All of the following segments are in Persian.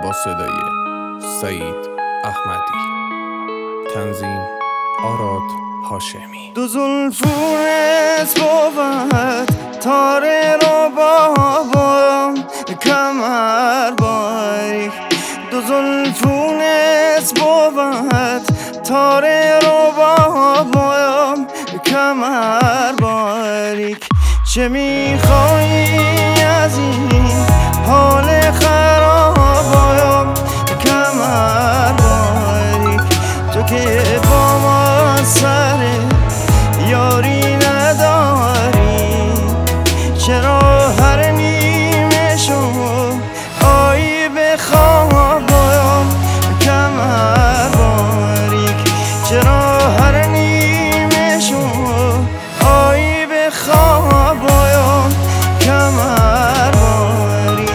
با صدای سعید احمدی، تنظیم آراد هاشمی. دو زلفونت بود تاره رو بابام کمر باریک. دو زلفونت بود تاره رو بابام کمر باریک. چه میخوایی از این حال خرابم کمر باریک؟ تو که با ما سر یاری نداری، چرا هر نیمه شو آیی به خوابم کمر باریک؟ چرا هر نیمه شو آیی به خوابم کمر باریک؟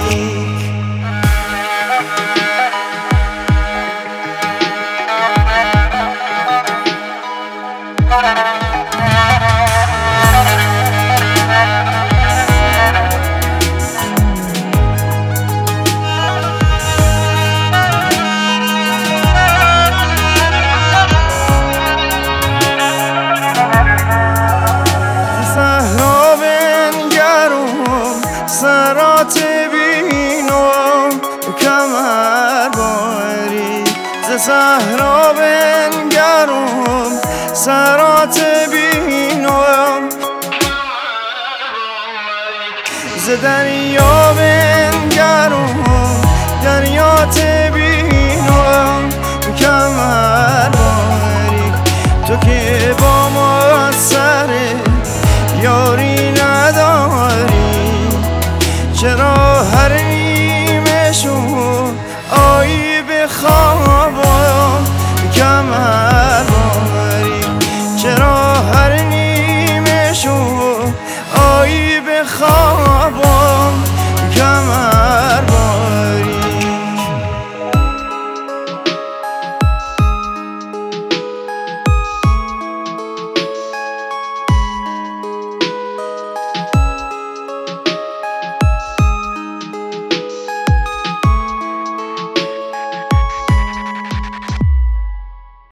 صحرا بنگرم سرات بینم کمر باریک. ز صحرا بنگرم سرات بینم، ز دریا بنگرم دریات بینم کمر باریک. تو که با ما سر یاری نداری، چرا هر نیمه شو آیی به خوابم کمر باریک؟ چرا هر نیمه شو آیی به خوابم